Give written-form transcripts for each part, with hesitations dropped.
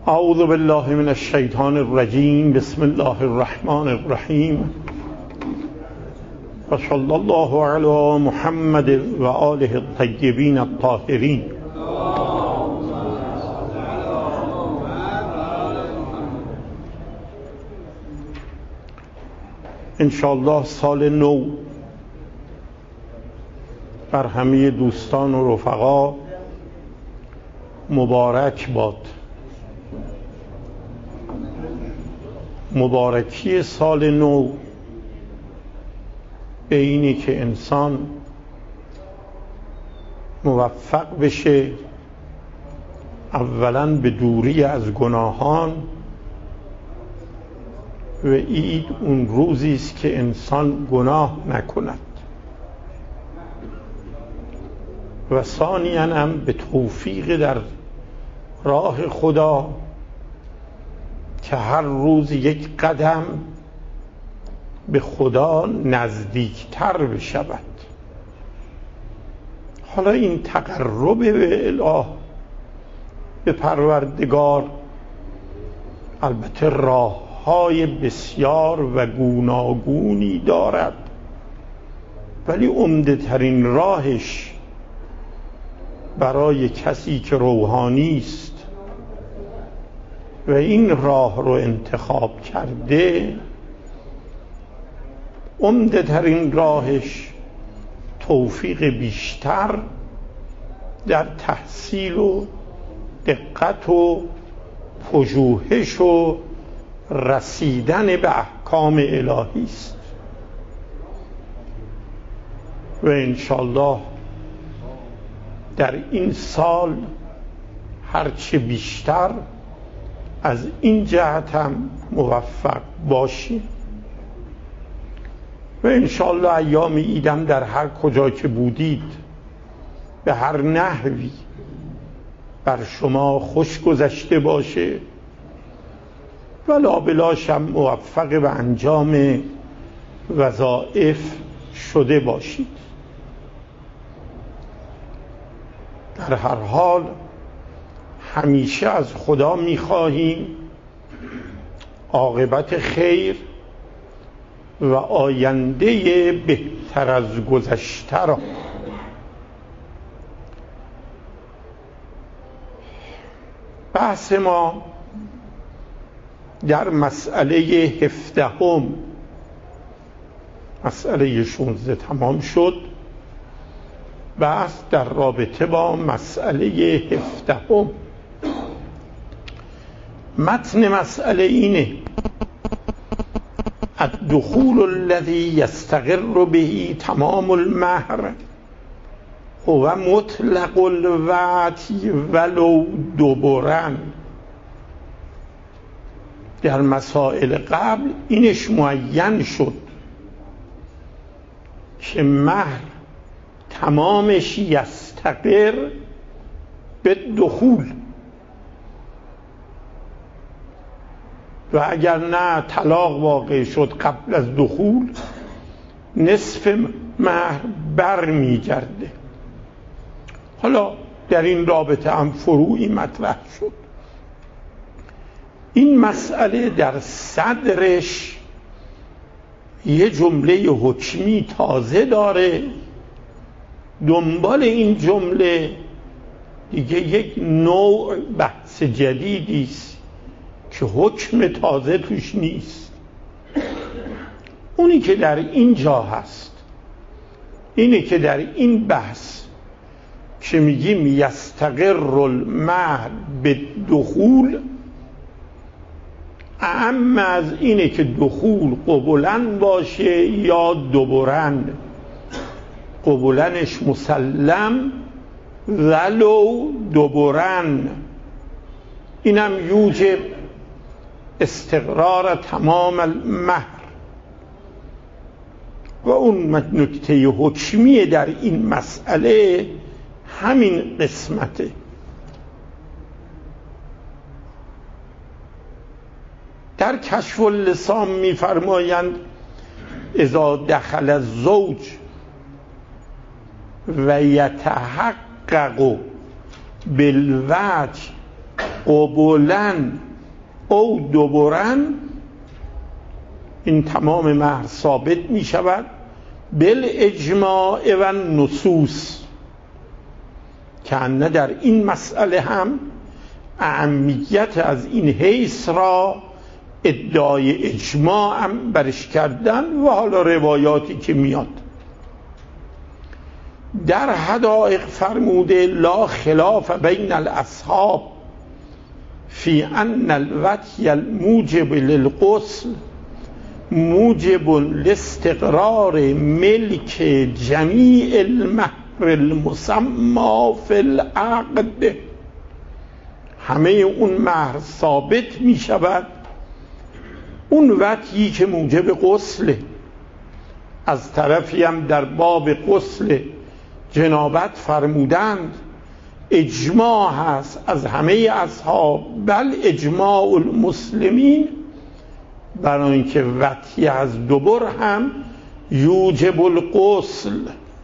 اعوذ بالله من الشیطان الرجیم. بسم الله الرحمن الرحیم و صلی الله علی محمد و آله الطیبین الطاهرین. انشاءالله سال نو بر همه دوستان و رفقا مبارک باد. مبارکی سال نو به اینی که انسان موفق بشه اولا به دوری از گناهان و عید اون روزی است که انسان گناه نکند و ثانیاً هم به توفیق در راه خدا که هر روز یک قدم به خدا نزدیکتر بشود. حالا این تقرب به اله، به پروردگار، البته راه‌های بسیار و گوناگونی دارد، ولی عمده ترین راهش برای کسی که روحانی است و این راه رو انتخاب کرده، عمده ترین راهش توفیق بیشتر در تحصیل و دقت و پژوهش و رسیدن به احکام الهی است و انشالله در این سال هرچه بیشتر از این جهت هم موفق باشیم و انشالله ایام عیدم در هر کجا که بودید به هر نحوی بر شما خوش گذشته باشه و لابلاش هم موفق به انجام وظایف شده باشید. در هر حال همیشه از خدا می‌خواهیم عاقبت خیر و آینده بهتر از گذشته را. بحث ما در مسئله 17، مسئله 16 تمام شد. بحث در رابطه با مسئله 17. متن مسئله اینه: الدخول الذي يستقر به تمام المهر هو مطلق الوعد ولو دبرا. در مسائل قبل اینش معین شد که مهر تمامش یستقر به دخول و اگر نه طلاق واقع شد قبل از دخول نصف مهر بر می گرده. حالا در این رابطه هم فروعی مطرح شد. این مسئله در صدرش یه جمله حکمی تازه داره، دنبال این جمله دیگه یک نوع بحث جدیدی است که حکم تازه توش نیست. اونی که در اینجا هست اینه که در این بحث که میگیم یستقر المهر به دخول، اعم از اینه که دخول قبولن باشه یا دبرن. قبولنش مسلم ولو دبرن، اینم یوجب استقرار تمام المهر. و اون نکته حکمی در این مسئله همین قسمته. در کشف اللسان می‌فرمایند اذا دخل الزوج و یتحقق بالوجه قبولن او دبرن، این تمام مهر ثابت می شود بالاجماع و نصوص، که نه در این مسئله هم اهمیت از این حیث را ادعای اجماع هم برش کردن و حالا روایاتی که میاد. در حدائق فرموده لا خلاف بین الاصحاب فی ان الوطی الموجب للغسل موجب لاستقرار ملک جمیع المهر المسمى فی العقد. همه اون مهر ثابت می شود، اون وطیی که موجب غسل، از طرفی هم در باب غسل جنابت فرمودند اجماع هست از همه اصحاب، بل اجماع المسلمین، برای اینکه وطی از دبر هم یوجب الغسل.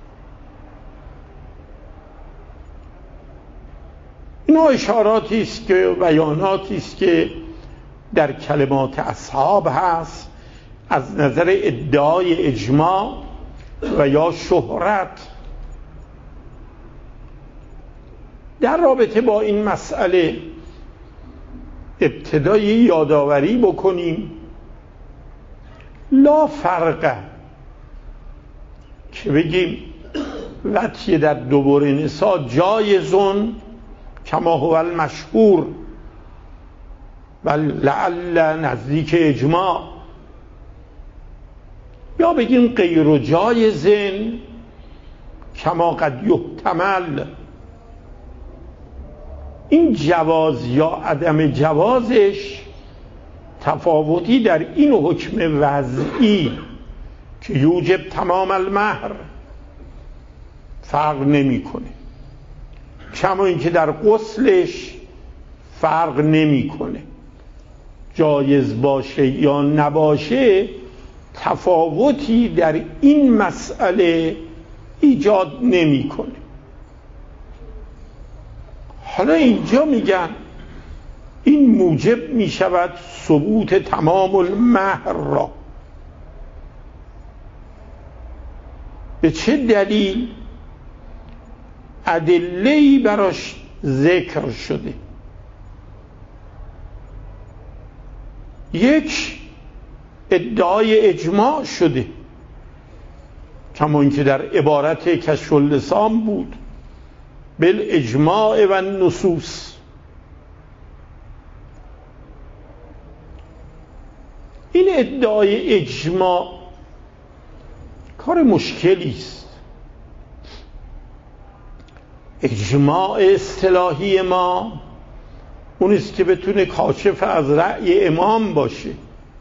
اینا اشاراتی است که بیاناتی است که در کلمات اصحاب هست از نظر ادعای اجماع و یا شهرت. در رابطه با این مسئله ابتدای یادآوری بکنیم لا فرق، که بگیم وطی در دبر نساء جایزون کما هو المشهور و لعل نزدیک اجماع، یا بگیم غیر جایزن کما قد یحتمل. این جواز یا عدم جوازش تفاوتی در این حکم وضعی که یوجب تمام المهر فرق نمیکنه، کما اینکه در غسلش فرق نمیکنه. جایز باشه یا نباشه تفاوتی در این مسئله ایجاد نمیکنه. حالا اینجا میگن این موجب میشود ثبوت تمام المهر را. به چه دلیل؟ ادله‌ای براش ذکر شده. یک، ادعای اجماع شده، کما اینکه در عبارت کشف اللسان بود بالاجماع و نصوص. این ادعای اجماع کار مشکلی است. اجماع اصطلاحی ما اون است که بتونه کاشف از رأی امام باشه،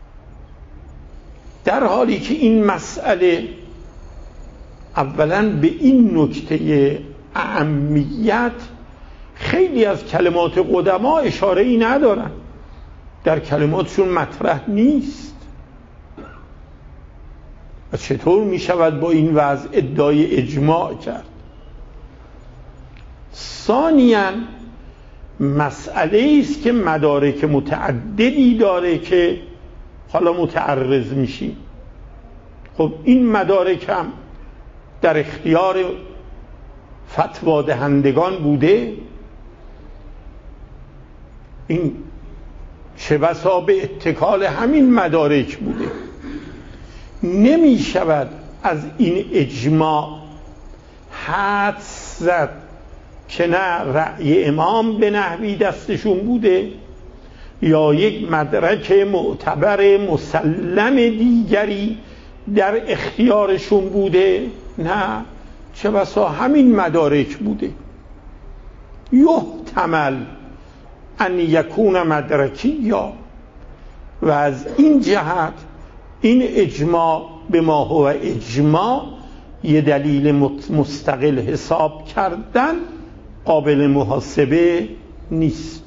در حالی که این مسئله اولا به این نکته اهمیت خیلی از کلمات قدما اشاره ای ندارن، در کلماتشون مطرح نیست. و چطور می شود با این وضع ادعای اجماع کرد؟ ثانیاً مسئله است که مدارک متعددی داره که حالا متعرض میشیم. خب این مدارک هم در اختیار فتوا دهندگان بوده، این چه بسا به اتکال همین مدارک بوده. نمی شود از این اجماع حدس زد که نه رأی امام به نحوی دستشون بوده یا یک مدرک معتبر مسلم دیگری در اختیارشون بوده. نه، چه بسا همین مدارک بوده. یحتمل ان یکون مدرکی، یا و از این جهت این اجماع به ما هو اجماع یه دلیل مستقل حساب کردن قابل محاسبه نیست.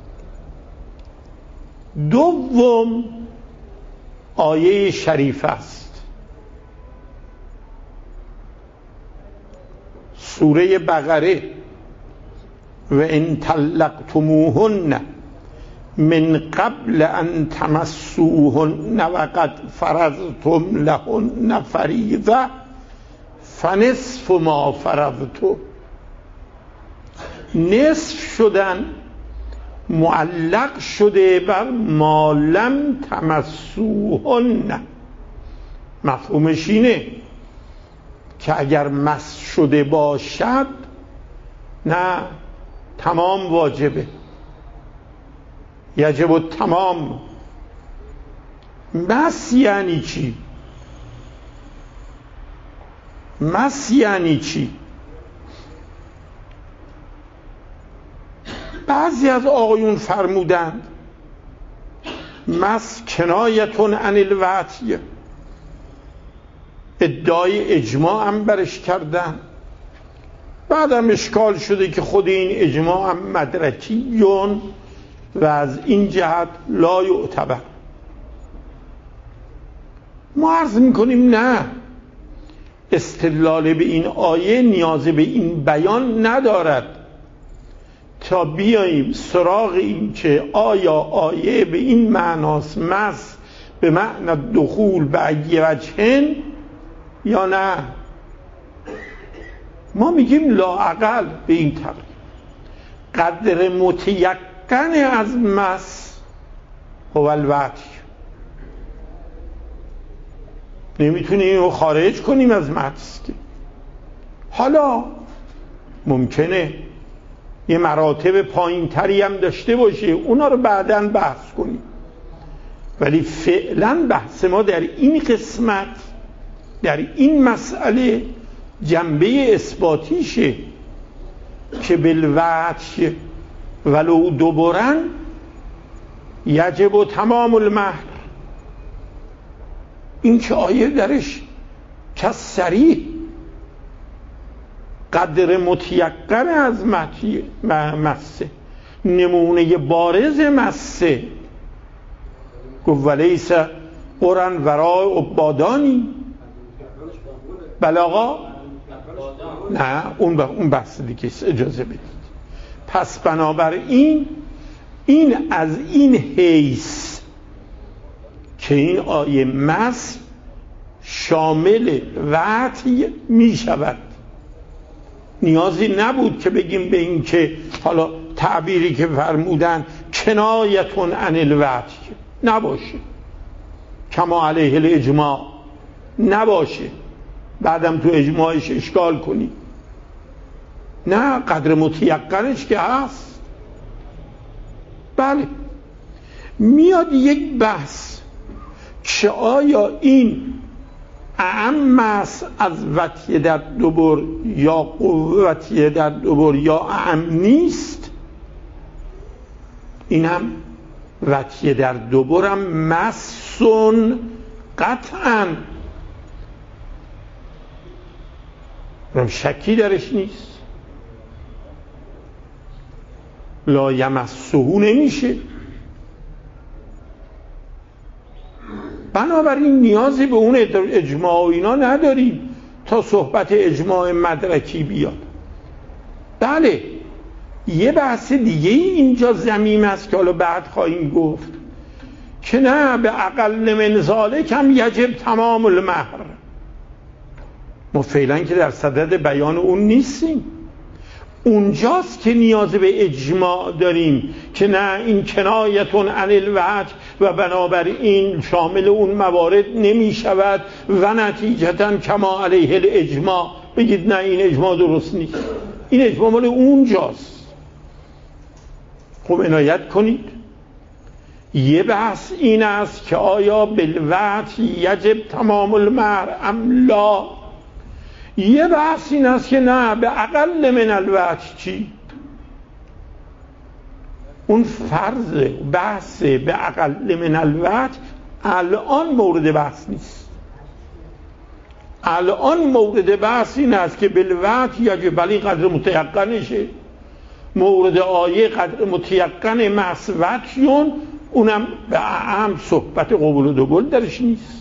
دوم آیه شریف است، سوره بقره: و ان طلقتموهن من قبل ان تمسوهن وقد فرضتم لهن فریضه فنصف ما فرضتم. نصف شدن معلق شده بر ما لم تمسوهن. مفهومش اینه که اگر مس شده باشد نه، تمام واجبه، یجب التمام. مس یعنی چی؟ مس یعنی چی؟ بعضی از آقایون فرمودند مس کنایتون عن الوطی، ادعای اجماع هم برش کردن. بعدم اشکال شده که خود این اجماع هم مدرکیون و از این جهت لا یعتبر. ما عرض میکنیم نه، استدلال به این آیه نیاز به این بیان ندارد تا بیاییم سراغ این که آیا آیه به این معناست مس به معنی دخول به ای وجهن یا نه. ما میگیم لااقل به این طریق قدر متیقن از مس هو الوطی. نمیتونیم اینو خارج کنیم از مس که. حالا ممکنه یه مراتب پایین تری هم داشته باشه، اونا رو بعداً بحث کنیم، ولی فعلا بحث ما در این قسمت، در این مسئله جنبه اثباتیشه که بالوجه ولو دبرن یجب تمام المهر. این که آیه درش کس صریح قدر متیقن از مسه، نمونه بارز مسه. گفت ولیس قرن ورای عبادانی. بله آقا، نه اون بحث دیگه، اجازه بدید. پس بنابراین این از این حیث که این آیه مس شامل وطی می شود، نیازی نبود که بگیم به این که حالا تعبیری که فرمودن کنایتون عن الوطی نباشه، کما علیه الاجماع نباشه، بعدم تو اجماعش اشکال کنی. نه، قدر متیقنش که هست. بله، میاد یک بحث که آیا این اعم است از وطیه در دبر یا قوتیه در دبر یا اعم نیست. این هم وطیه در دبر هم مسون قطعا شکی درش نیست، لا یمسه نمیشه. بنابراین نیازی به اون اجماع و اینا نداریم تا صحبت اجماع مدرکی بیاد. بله، یه بحث دیگه اینجا ضمیم است که حالا بعد خواهیم گفت که نه، به اقل من ذالک هم یجب تمام المهر. ما فعلا که در صدد بیان اون نیستیم، اونجاست که نیاز به اجماع داریم که نه، این کنایتون عن الوجه و بنابراین شامل اون موارد نمی شود و نتیجتاً کما علیه الاجماع. بگید نه، این اجماع درست نیست، این اجماع مال اونجاست. خب عنایت کنید، یه بحث این است که آیا بالوجه یجب تمام المهر ام لا. یه بحث این است که نه، به اقل من الوجه چی؟ اون فرض بحث به اقل من الوجه الان مورد بحث نیست. الان مورد بحث این است که بالوجه یجب، بلی قدر متیقنشه. مورد آیه قدر متیقن مسوتیون، اونم به اهم صحبت قبول و دبل درش نیست.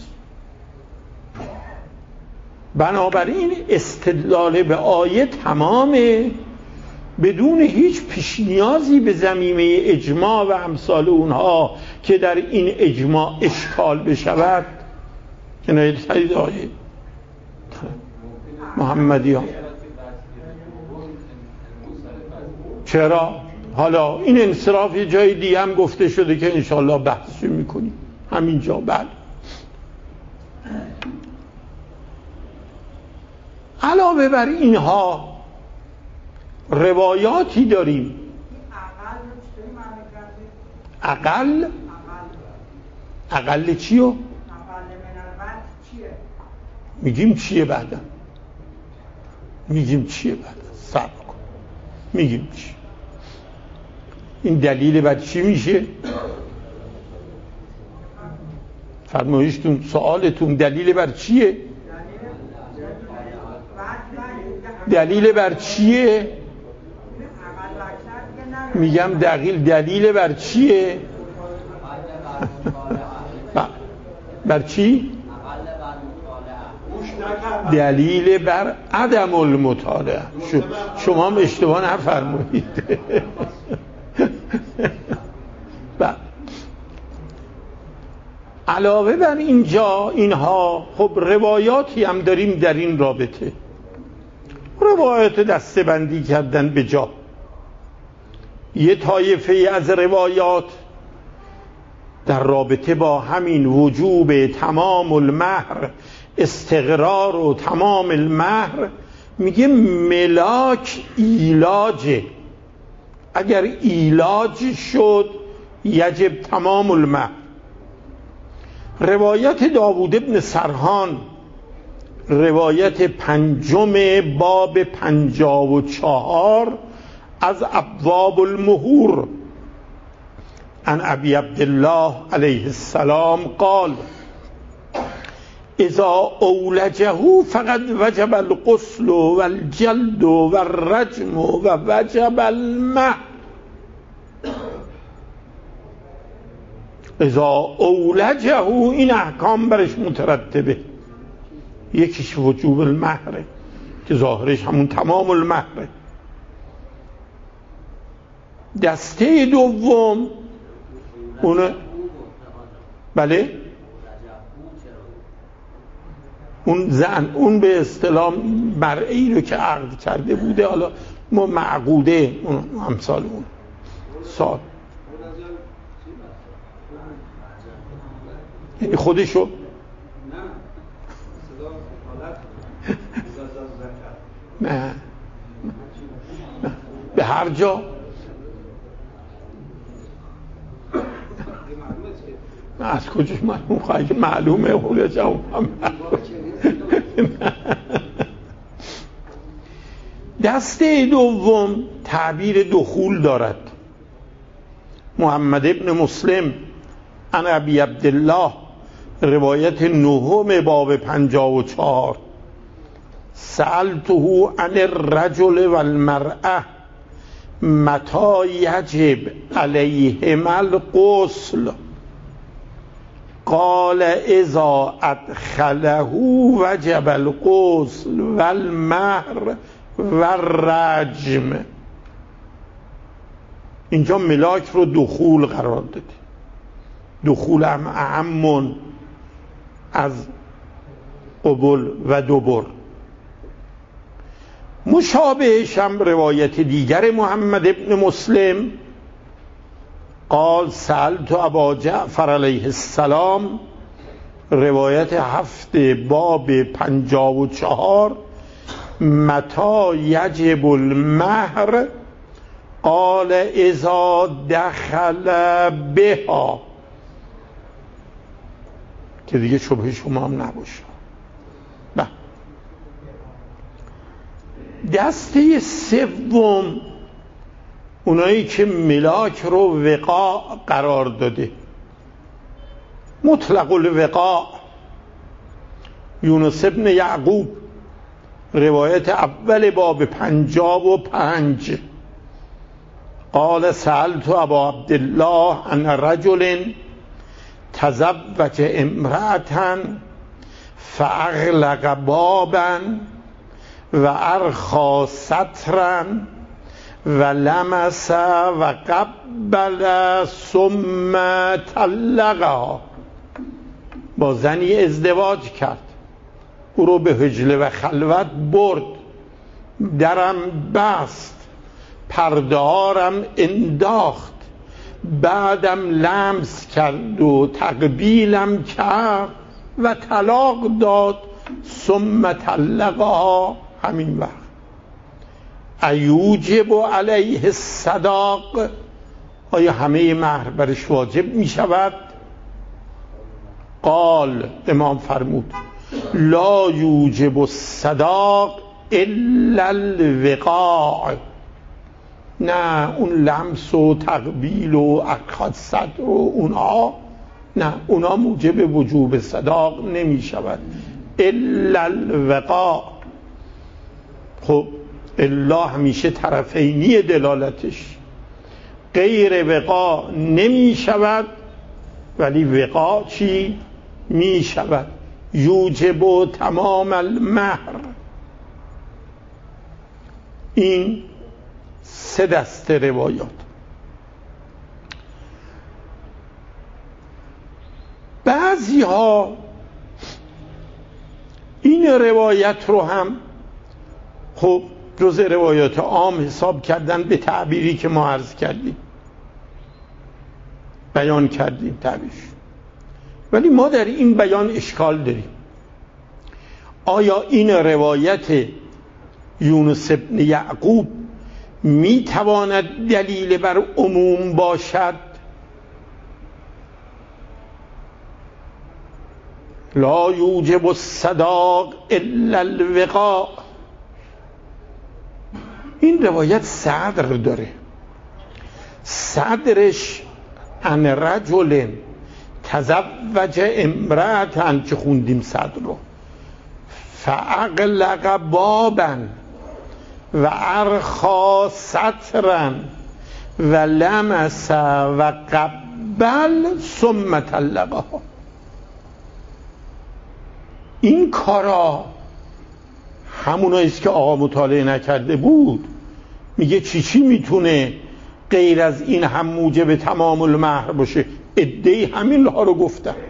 بنابراین استدلال به آیه تمامه بدون هیچ پیش نیازی به ضمیمه اجماع و امثال اونها که در این اجماع اشکال بشود. جنایت شدید آقای محمدیان چرا؟ حالا این انصراف یه جای دیگه هم گفته شده که انشالله بحثش میکنیم همینجا. بله، علاوه بر اینها روایاتی داریم. اقل چیو؟ میگیم چیه بعدا؟ صبر کن، میگیم چی. این دلیل بعد چی میشه؟ فرمایشتون، سوالتون دلیل بر چیه؟ دلیل بر چیه؟ میگم دلیل بر چیه؟ بر چی؟ دلیل بر عدم المطالعه. شما هم اشتباه نفرمایید. علاوه بر اینجا اینها خب روایاتی هم داریم در این رابطه، روایات دسته بندی کردن به جا. یه طایفه از روایات در رابطه با همین وجوب تمام المهر، استقرار و تمام المهر، میگه ملاک ایلاجه، اگر ایلاج شد یجب تمام المهر. روایت داوود ابن سرحان، روایت 5 باب 54 از ابواب المهور، عن ابی عبدالله علیه السلام قال اذا اولجه فقد وجب الغسل والجلد والرجم ووجب المهر. اذا اولجه این احکام برش مترتبه، یکیش وجوب المهره که ظاهرش همون تمام المهره. دسته دوم بله اون زن، اون به اصطلاح مرئی رو که عقد کرده بوده، حالا ما معقوده اون امثال اون سال، یعنی خودشو نه به هر جا از کجاش معلوم خواهی که معلومه اول جواب هم دسته دوم تعبیر دخول دارد. محمد ابن مسلم عن ابی عبدالله، روایت 9 باب 54 سألته عن الرجل والمرأة متى يجب عليهما الغسل قال اذا ادخله وجب الغسل والمهر والرجم. اینجا ملاک رو دخول قرار داده، دخول هم اعم از قبل و دبر. مشابهش هم روایت دیگر محمد ابن مسلم قال سألت ابا جعفر علیه السلام، روایت 7 باب 54 متى یجب المهر قال اذا دخل بها، که دیگه شبه شما هم نباشه. دسته سوم اونایی که ملاک رو وقاع قرار داده، مطلق الوقاع. یونس ابن یعقوب، روایت اول باب 55 قال سألت ابا عبدالله عن رجل تزوج امرأة فاغلق بابا و ارخا سترا و لمس و قبل ثم طلقها، با زنی ازدواج کرد، او رو به حجله و خلوت برد، درم بست، پردهارم انداخت، بعدم لمس کرد و تقبیلم کرد و طلاق داد، ثم طلقها. همین وقت ایوجب علیه الصداق، آیا همه مهر برش واجب می شود؟ قال، امام فرمود لا یوجب الصداق الا الوقاع. نه، اون لمس و تقبیل و اخذ صدر و اونها، نه، اونها موجب وجوب صداق نمی شود، الا الوقاع. خب الا همیشه طرفینی دلالتش، غیر وقاع نمی شود، ولی وقاع چی می شود؟ یوجب تمام المهر. این 3 دسته روایات. بعضی ها این روایت رو هم خب جز روایات عام حساب کردن، به تعبیری که ما عرض کردیم، بیان کردیم تعبیرش. ولی ما در این بیان اشکال داریم. آیا این روایت یونس ابن یعقوب می تواند دلیل بر عموم باشد؟ لا یوجب الصداق الا الوقاع. این روایت صدر داره، صدرش عن رجل تزوج امرأة، که خوندیم صدر رو، فاغلق بابا و ارخا سطرا و لمس و قبل ثم طلقها. این کارا هموناییست که آقا مطالعه نکرده بود. میگه چی میتونه غیر از این هم موجب تمام المهر باشه؟ عده‌ای همین ها رو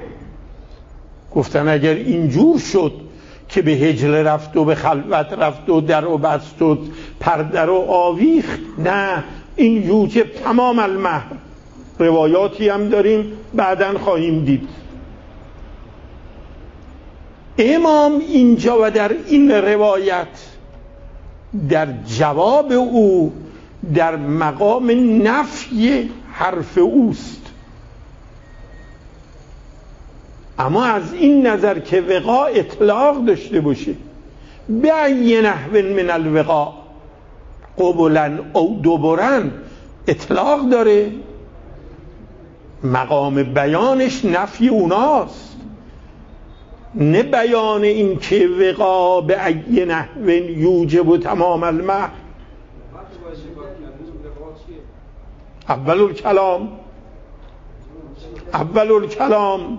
گفتن اگر اینجور شد که به حجله رفت و به خلوت رفت و در و بست و پرده رو آویخت، نه، این یوجب تمام المهر. روایاتی هم داریم بعداً خواهیم دید. امام اینجا و در این روایت در جواب او در مقام نفی حرف اوست، اما از این نظر که وقاع اطلاق داشته باشه، به ای نحو من الوقاع، قبلا او دبرا، اطلاق داره، مقام بیانش نفی اوناست، نه بیان این که وقاع به ای نحو یوجب و تمام المهر. اول الکلام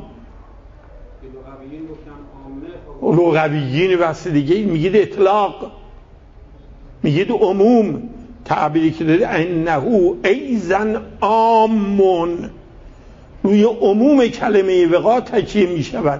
لغویین بحث دیگه، میگید اطلاق، میگید عموم، تعبیری که داره انه ایزن عامون، روی عموم کلمه وقاع تکیه میشود.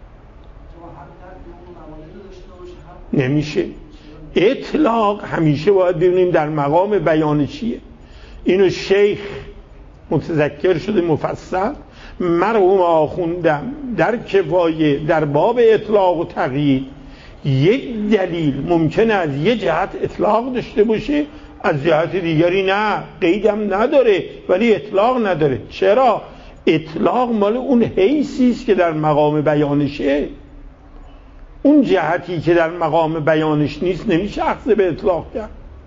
نمیشه. اطلاق همیشه باید ببینیم در مقام بیان چیه. اینو شیخ متذکر شده مفصل، مرحوم آخوندم در کفایه در باب اطلاق و تقیید، یک دلیل ممکنه از یه جهت اطلاق داشته باشه، از جهت دیگری نه، قیدم نداره ولی اطلاق نداره. چرا؟ اطلاق مال اون حیثی است که در مقام بیانشه، اون جهتی که در مقام بیانش نیست نمیشه اخذ به اطلاق کرد.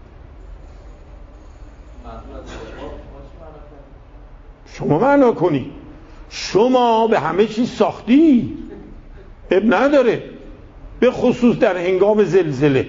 شما معنا کنی، شما به همه چیز ساختی، اب نداره، به خصوص در هنگام زلزله.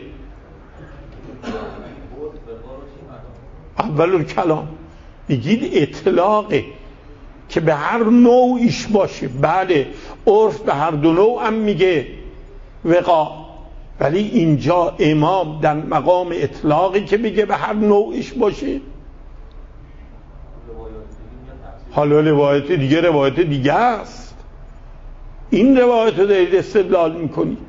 اول کلام میگید اطلاقه که به هر نوعیش باشه. بله، عرف به هر دو نوع هم میگه وقاع، ولی اینجا امام در مقام اطلاقی که بگه به هر نوعش باشه. حالا روایت دیگه است. این روایت رو دارید استدلال میکنید.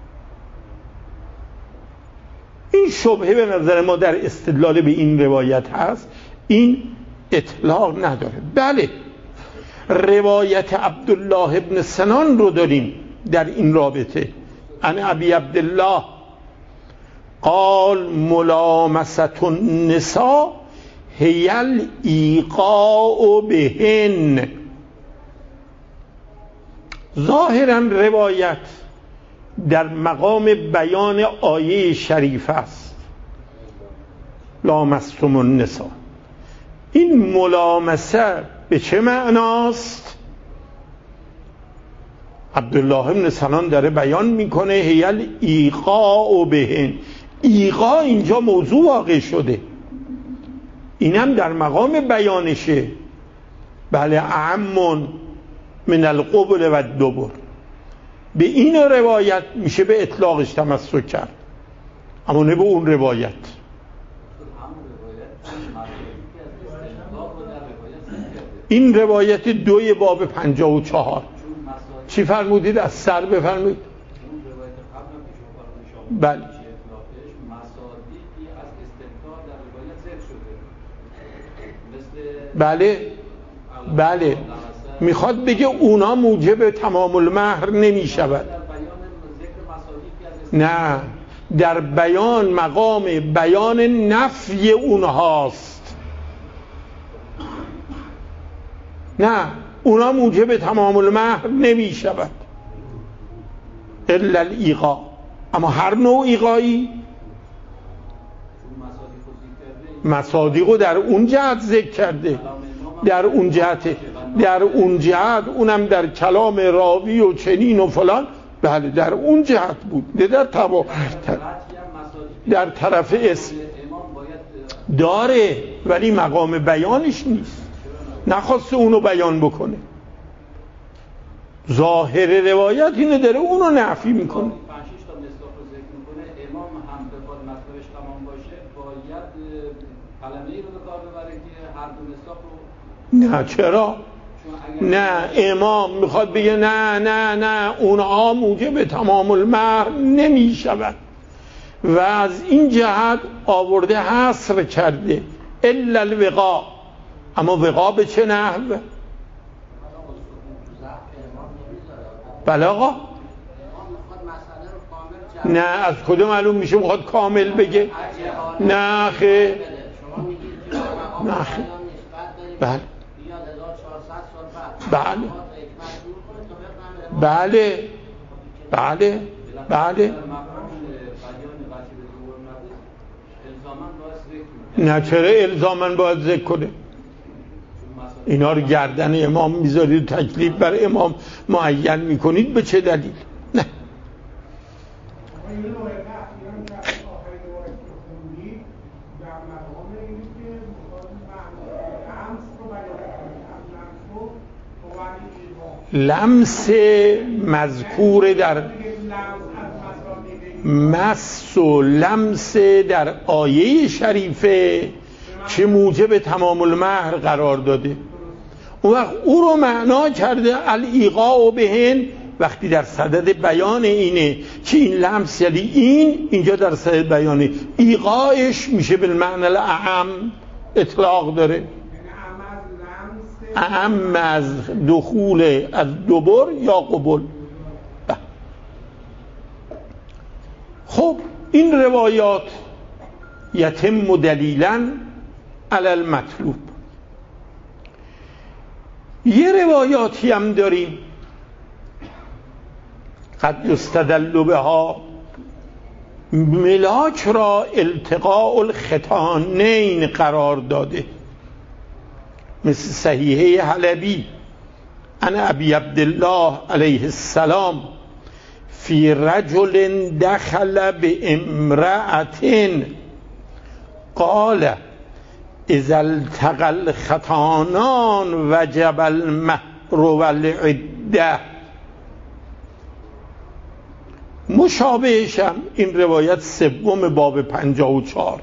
این شبهه به نظر ما در استدلال به این روایت هست، این اطلاق نداره. بله، روایت عبدالله ابن سنان رو داریم در این رابطه. عن ابی عبدالله قال ملامسة النساء هی الایقاع بهن. ظاهرا روایت در مقام بیان آیه شریف است، لامستم النساء. این ملامسه به چه معناست؟ عبدالله ابن سنان داره بیان میکنه هی الایقاع بهن. ایقاع اینجا موضوع واقع شده، اینم در مقام بیانشه. بله، اعم من القبل و الدبر. به این روایت میشه به اطلاقش تمسک کرد، اما نه به اون روایت. این روایت 2 باب 54. چی فرمودید؟ از سر بفرمایید. بله، بله میخواد بگه اونا موجب تمام المهر نمی شود. نه، در بیان مقام بیان نفی اونهاست. نه، اونا موجب تمام المهر نمی شود الا الایقاع. اما هر نوع ایقایی مصادیقو در اون جهت ذکر کرده، در اون جهت اونم در کلام راوی و چنین و فلان. بله، در اون جهت بود، نه در طرف اسم داره، ولی مقام بیانش نیست، نخواسته اونو بیان بکنه. ظاهر روایت اینه داره اونو نفی میکنه. امام هم به خود مطلبش تمام باشه، باید کلمه‌ای رو به کار ببره که هر دو مصداق رو. نه، چرا؟ نه، امام میخواد بگه نه اونها موجب تمام المهر نمی شود و از این جهت آورده حصر کرده الا الوقاع. اما وقاع به چه نحو؟ بله آقا، نه، از کدوم معلوم میشه میخواد کامل بگه؟ نه خیر، نه خیر. بله بله بله بله. نه، چرا الزاماً باید ذکر کنه؟ اینا رو گردن امام میذارید، تکلیف بر امام معین میکنید، به چه دلیل؟ نه. لمس مذکور در مس و لمس در آیه شریفه چه موجب تمام المهر قرار داده، اون وقت او رو معنا کرده الایقاع بهن. وقتی در صدد بیان اینه که این لمس یعنی اینجا در صدد بیانه، ایقاعش میشه بالمعنی الاعم، اطلاق داره، اعم از دخول از دبر یا قبل. خب این روایات یتم دلیلا علی المطلوب. یه روایاتی هم داریم قد یستدل بها، ملاک را التقاء الختانین قرار داده، مثل صحیحه حلبی عن ابی عبدالله علیه السلام فی رجل دخل بامرأة قال اذا التقى الختانان وجب المهر والعده. مشابهش هم این روایت سوم باب 54.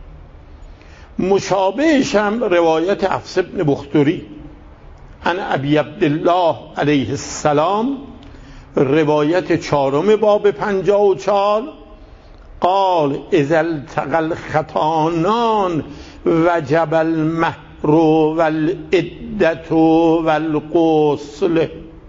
مشابهش هم روایت حفص بن بختری عن ابی عبدالله علیه السلام، روایت چهارم باب 54. قال اذا التقى الختانان وجب المهر والعدة والغسل.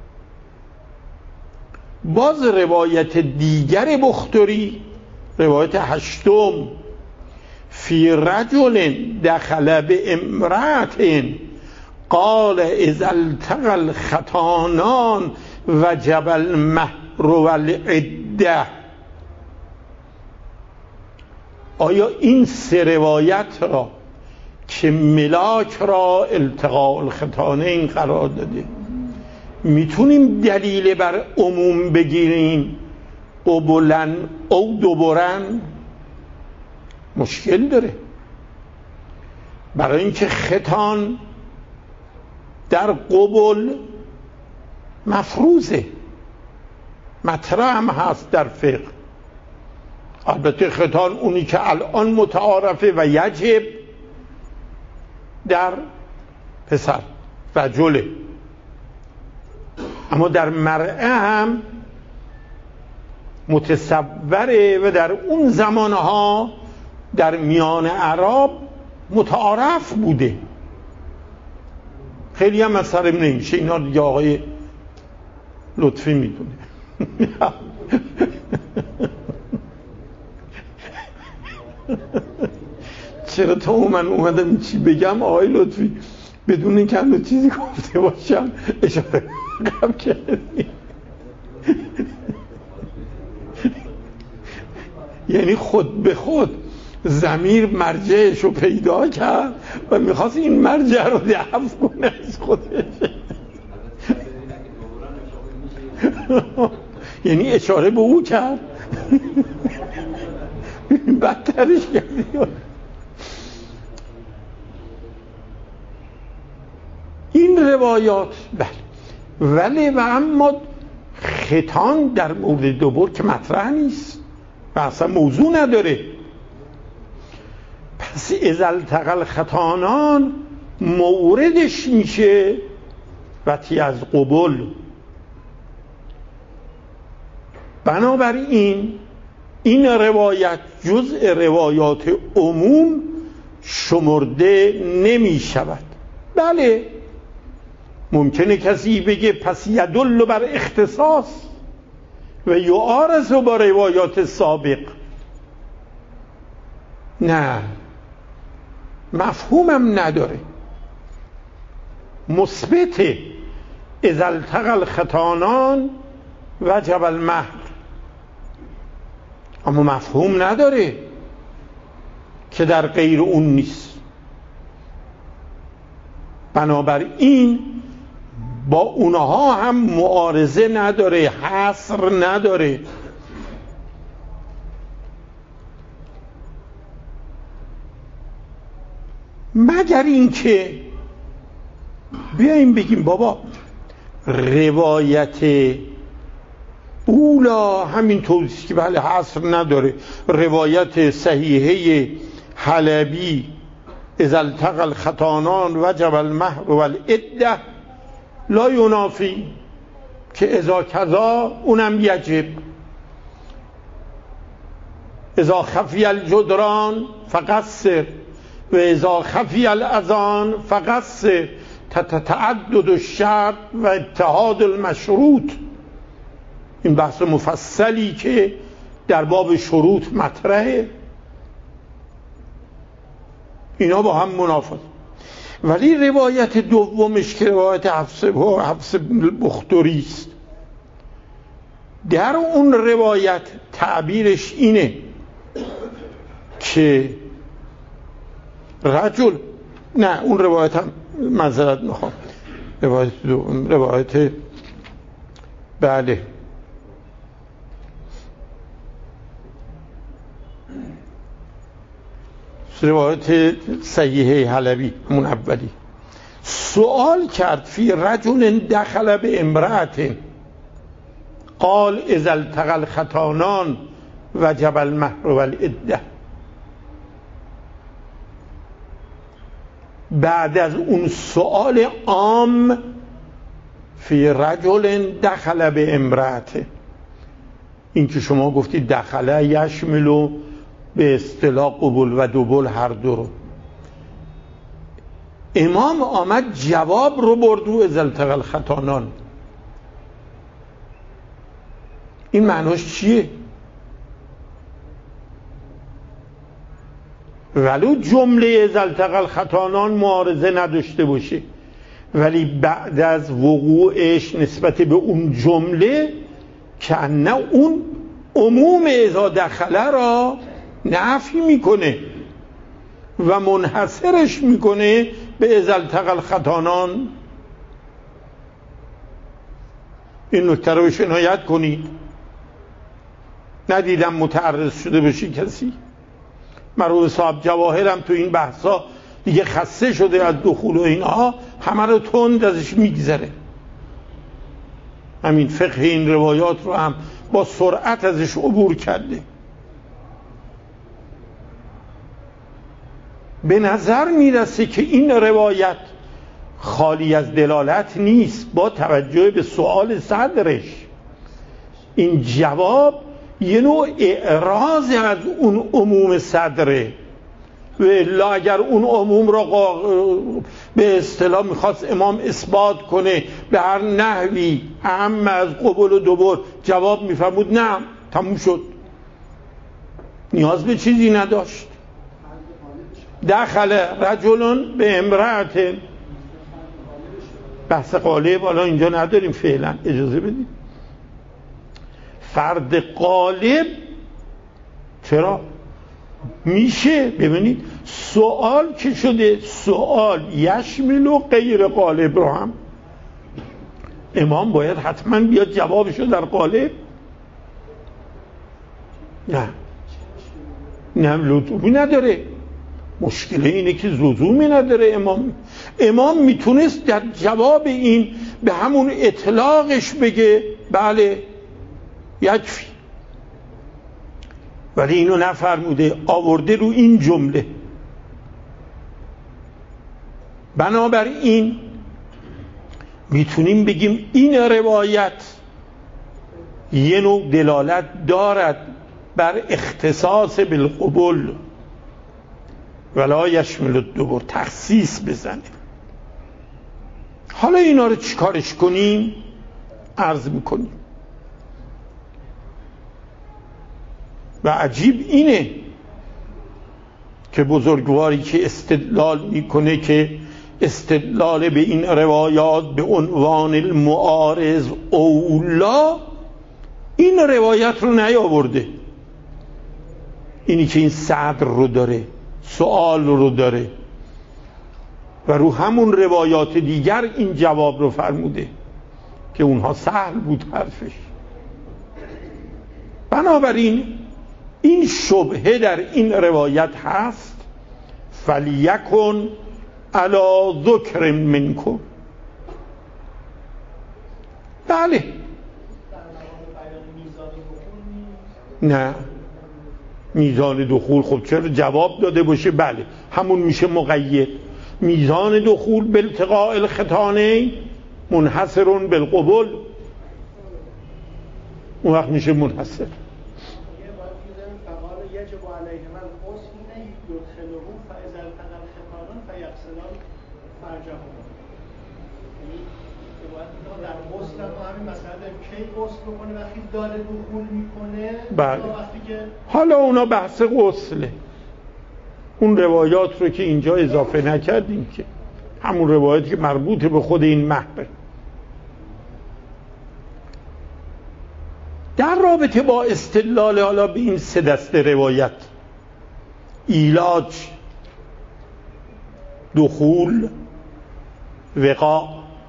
باز روایت دیگر بختری، روایت هشتم، فی رجل دخل بامرأة قال اذا التقى الختانان وجب المهر والعده. آیا این سه روایت را که ملاک را التقاء الختانین قرار داده میتونیم دلیل بر عموم بگیریم قبلن او دبرن؟ مشکل داره، برای اینکه ختان در قبل مفروضه، مطرح هم هست در فقه. البته ختان اونی که الان متعارفه و یجب در پسر رجله، اما در مرأة هم متصوره و در اون زمانها در میان عرب متعارف بوده. خیلی هم از سرم نمیشه، اینا دیگه آقای لطفی میدونه. چرا تا من اومدم چی بگم آقای لطفی بدون اینکه هنوز چیزی گفته باشم اشاره قبل کردی. یعنی خود به خود ضمیر مرجعش رو پیدا کرد و میخواست این مرجع رو دفع کنه از خودش. یعنی اشاره به او کرد. بدترش کردی. این روایات بله، ولی و اما ختان در مورد دبر که مطرح نیست و اصلا موضوع نداره. پس اذا التقى الختانان موردش میشه وقتی از قبل. بنابراین این روایت جزء روایات عموم شمرده نمی شود. بله ممکنه کسی بگه پس یدل بر اختصاص و یعارض با روایات سابق. نه، مفهومم نداره. مثبت اذا التقى الختانان وجب المهر، اما مفهوم نداره که در غیر اون نیست. بنابراین با اونها هم معارضه نداره، حصر نداره. مگر اینکه بیاییم بگیم بابا روایت اولا همین طوریست که بله حصر نداره، روایت صحیحه حلبی اذا التقى الختانان وجب المهر والعده لا ینافی که اذا کذا اونم یجب، اذا خفی الجدران فقصر و اذا خفی الاذان فقصر، تعدد الشرط و اتحاد المشروط. این بحث مفصلی که در باب شروط مطرحه، اینا با هم منافات. ولی روایت دومش که روایت حفص بختری است، در اون روایت تعبیرش اینه که رجل، نه اون روایت هم معذرت میخوام، روایت بله روایت صحیحه حلبی همون اولی، سوال کرد فی رجل دخل به امرأة قال اذا التقى الخطانان وجب المهر والعده. بعد از اون سؤال عام فی رجل دخل به امرأته، این که شما گفتید دخله یشملو به اصطلاح قبول و دبول هر دو رو، امام آمد جواب رو برد و اذا التقى الخطانان. این معناش چیه؟ ولو جمله اذا التقى الخطانان معارضه نداشته باشه، ولی بعد از وقوعش نسبت به اون جمله که نه اون عموم اذا دخله را نفی میکنه و منحصرش میکنه به اذا التقى الخطانان. این نکته رو بهش عنایت کنید. ندیدم متعرض شده باشی کسی. مرحوم صاحب جواهرم تو این بحثا دیگه خسته شده از دخول و اینها، همه رو تند ازش میگذره. همین فقه این روایات رو هم با سرعت ازش عبور کرده. به نظر میرسه که این روایت خالی از دلالت نیست با توجه به سؤال صدرش. این جواب یه نوع اعراض از اون عموم صدره، و الا اگر اون عموم را به اصطلاح میخواست امام اثبات کنه به هر نحوی اهم از قبول و دبر، جواب میفرمود نه تموم شد، نیاز به چیزی نداشت. دخل رجل به امرأت، بحث قالب حالا اینجا نداریم فعلا، اجازه بدید. فرد قالب چرا؟ میشه. ببینید سوال که شده، سوال یشمل و غیر قالب رو هم، امام باید حتما بیاد جوابشو در قالب. نه لزومی نداره. مشکل اینه که لزومی نداره. امام میتونست در جواب این به همون اطلاقش بگه بله یکفی، ولی اینو نفرموده، آورده رو این جمله. بنابراین میتونیم بگیم این روایت یه نوع دلالت دارد بر اختصاص بالقبول ولا یشمل الدبر، تخصیص بزنه. حالا اینا رو چیکارش کنیم؟ عرض میکنیم. و عجیب اینه که بزرگواری که استدلال میکنه که استدلال به این روایات به عنوان المعارض اولا، این روایت رو نیاورده. اینی که این صدر رو داره، سوال رو داره و رو همون روایات دیگر این جواب رو فرموده که اونها سهل بود حرفش. بنابراین این شبهه در این روایت هست، فلیکن علی ذکر منکم. بله نه میزان دخول، خب چرا جواب داده باشه بله همون میشه مقید. میزان دخول بالتقاء الختانین منحصر بالقبول، اون وقت میشه منحصر. بله. حالا اونا بحث غسله، اون روایات رو که اینجا اضافه نکردیم که همون روایاتی که مربوط به خود این محبه. در رابطه با استدلال حالا به این سه دسته روایت، ایلاج، دخول، وقاع،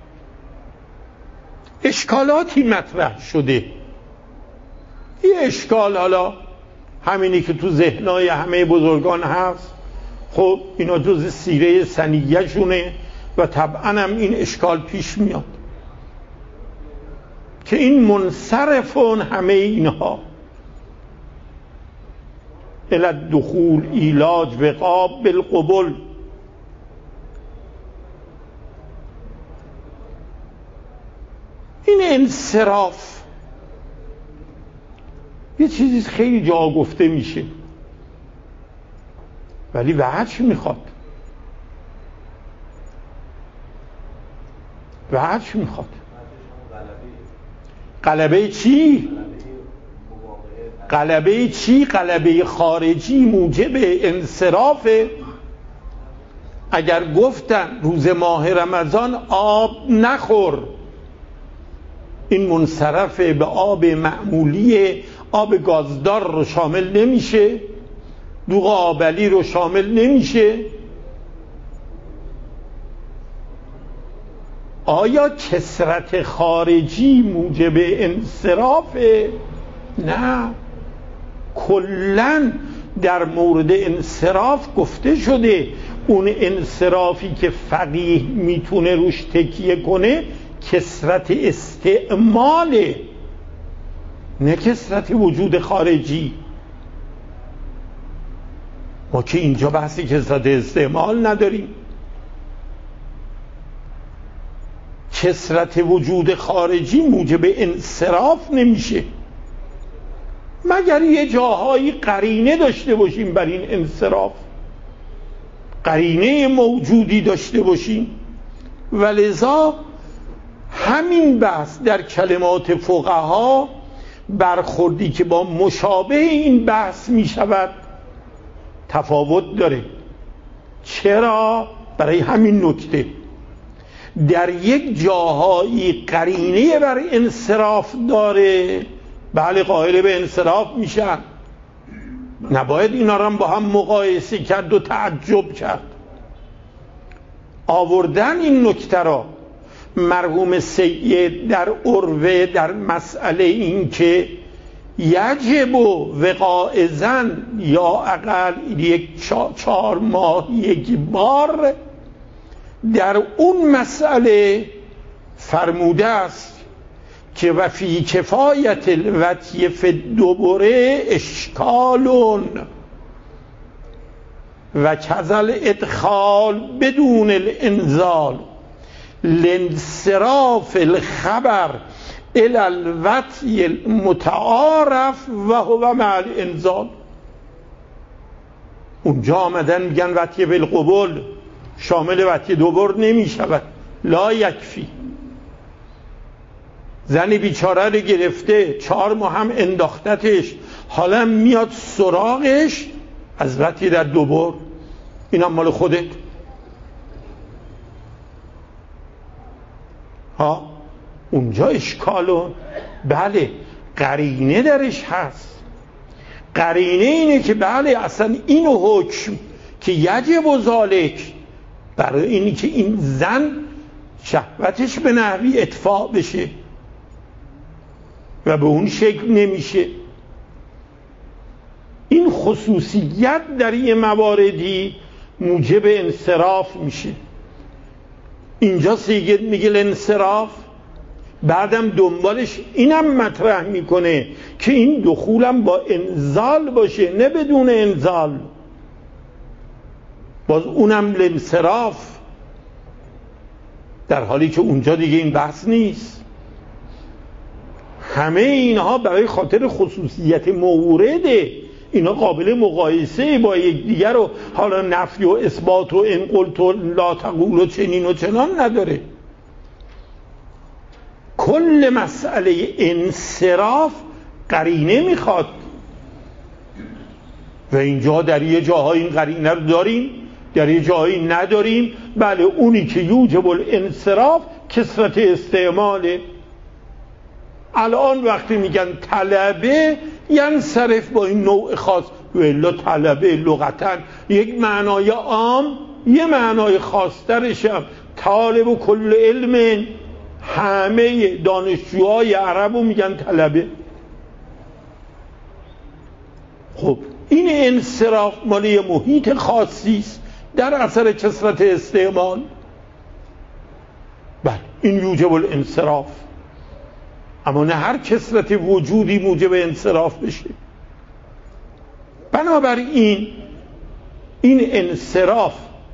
اشکالاتی مطرح شده. یه اشکال حالا همینی که تو ذهنای همه بزرگان هست، خب اینا جز سیره سنیه شونه و طبعا هم این اشکال پیش میاد. که این منصرفون همه اینها الی دخول ایلاج وقاب بالقبول. این انصراف یه چیزی خیلی جا گفته میشه ولی وجه میخواد، وجه میخواد. غلبه چی؟ غلبه چی؟ غلبه خارجی موجب انصراف. اگر گفتن روز ماه رمضان آب نخور، این منصرف به آب معمولی، آب گازدار رو شامل نمیشه، دوغ آبلی رو شامل نمیشه. آیا کثرت خارجی موجب انصرافه؟ نه، کلن در مورد انصراف گفته شده اون انصرافی که فقیه میتونه روش تکیه کنه کثرت استعماله، نه کثرت وجود خارجی. ما که اینجا بحثی کثرت استعمال نداریم. کثرت وجود خارجی موجب انصراف نمیشه مگر یه جاهایی قرینه داشته باشیم بر این انصراف، قرینه موجودی داشته باشیم. ولذا همین بحث در کلمات فقها برخوردی که با مشابه این بحث می شود تفاوت داره. چرا؟ برای همین نکته در یک جاهایی قرینه بر انصراف داره، بله قائل به انصراف میشن، نباید اینا را با هم مقایسه کرد و تعجب کرد. آوردن این نکته را مرحوم سید در عروه در مسئله این که یجب وقاء زن یا اقل یک 4 ماه یک بار، در اون مسئله فرموده است که و فی کفایت الوطی فی الدبر اشکالون و کذل ادخال بدون الانزال لانصراف الخبر الى الوطی المتعارف و هو مع الانزال. اونجا آمدن میگن وطی بالقبول شامل وطی دبر نمی شود، لا یکفی. زن بیچاره رو گرفته 4 ماه هم انداختتش، حالا میاد سراغش از وطی در دبر، اینا مال خودت ها. اونجا اشکالون بله قرینه درش هست. قرینه اینه که بله اصلا اینو حکم که یجب و ذالک برای اینی که این زن شهوتش به نحوی اطفاء بشه و به اون شکل نمیشه. این خصوصیت در این مواردی موجب انصراف میشه. اینجا سید میگه انصراف، بعدم دنبالش اینم مطرح میکنه که این دخولم با انزال باشه نه بدون انزال، باز اونم لانصراف، در حالی که اونجا دیگه این بحث نیست. همه اینها برای خاطر خصوصیت مورده، اینا قابل مقایسه با یکدیگر رو حالا نفی و اثبات و ان قلت و لا تقول و چنین و چنان نداره. کل مسئله انصراف قرینه میخواد و اینجا در یه جاهای این قرینه رو داریم، در یه جاهایی نداریم. بله اونی که یوجب الانصراف کثرت استعماله. الان وقتی میگن طلبه ینصرف با این نوع خاص، ولی طلبه لغتا یک معنای عام یه معنای خاص درش هم طالب و کل علم، همه دانشجوهای عربو میگن طلبه. خب این انصراف مال یه محیط خاصی است در اثر کثرت استعمال. بله این یوجب الانصراف. اما نه هر کثرت وجودی موجب انصراف بشه. بنابراین این انصراف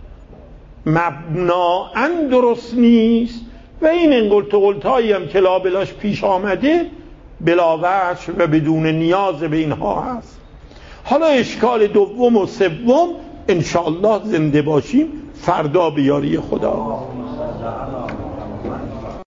مبناً درست نیست و این انگلتهایی هم که لابلاش پیش آمده بلاوجه و بدون نیاز به اینها هست. حالا اشکال دوم و سوم انشاءالله زنده باشیم فردا به یاری خدا.